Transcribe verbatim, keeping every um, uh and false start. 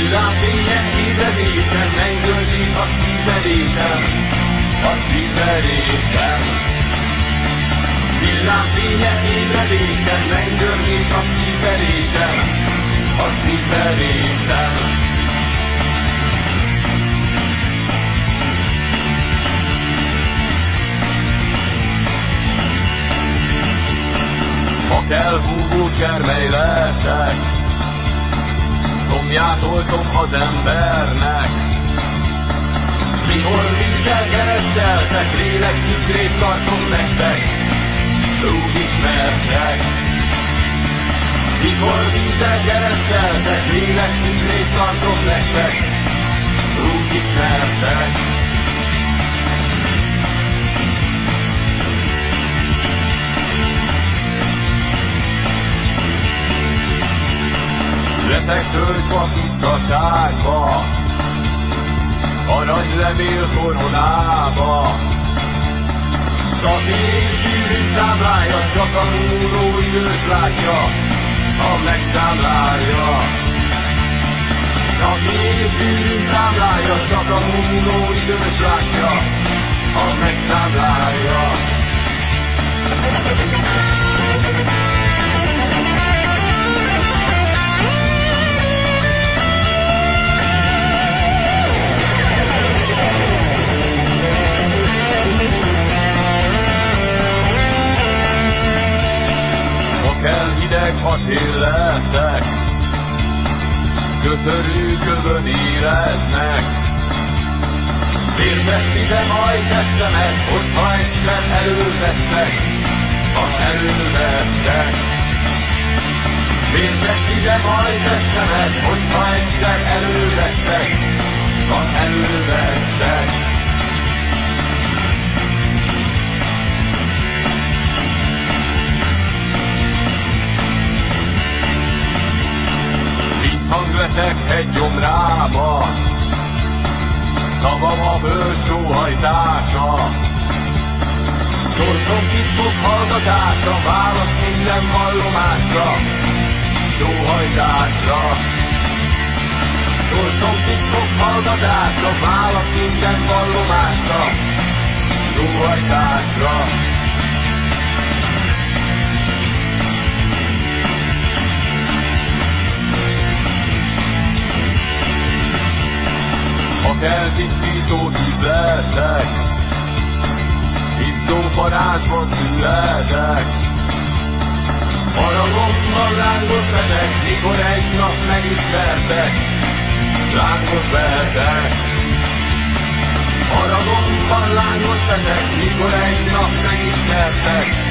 Villámfények ébredésem, mennydörgés a szívverésem, a szívverésem. Villámfények ébredésem, mennydörgés a szívverésem, a szívverésem. Ha kell, húgó csermely lehetek, szomját oltom az embernek. S mikor vízzel kereszteltek, lélek tükrét tartom nektek, úgy ismertek. S mikor vízzel kereszteltek, lélek tükrét tartom nektek, úgy ismertek. Leszek töltve tisztaságba, aranylevél koronába. Csak én bűnünk támlája, csak a múló időt látja, ha megtámlálja. Csak én bűnünk támlája, csak a múló időt látja, ha megtámlálja. Hideg acél leszek, köszörű kövön éreznek. Vérvesztítem majd testemet, hogyha egyszer elővesztek, ha elővesztek. Vérvesztítem majd testemet, hogyha egyszer elővesztek, ha elővesztek. Hang leszek egy gyomrába, szavam a föld sóhajtása. Sorsom titkok hallgatása, válasz minden vallomásra, sóhajtásra. Sorsom titkok hallgatása, válasz minden vallomásra, sóhajtásra. Ha kell, tisztító tűz leszek, izzó parázsban születek. Haragomban lángot vetek, mikor egy nap megismertek, lángot vetek. Haragomban lángot vetek, mikor egy nap megismertek,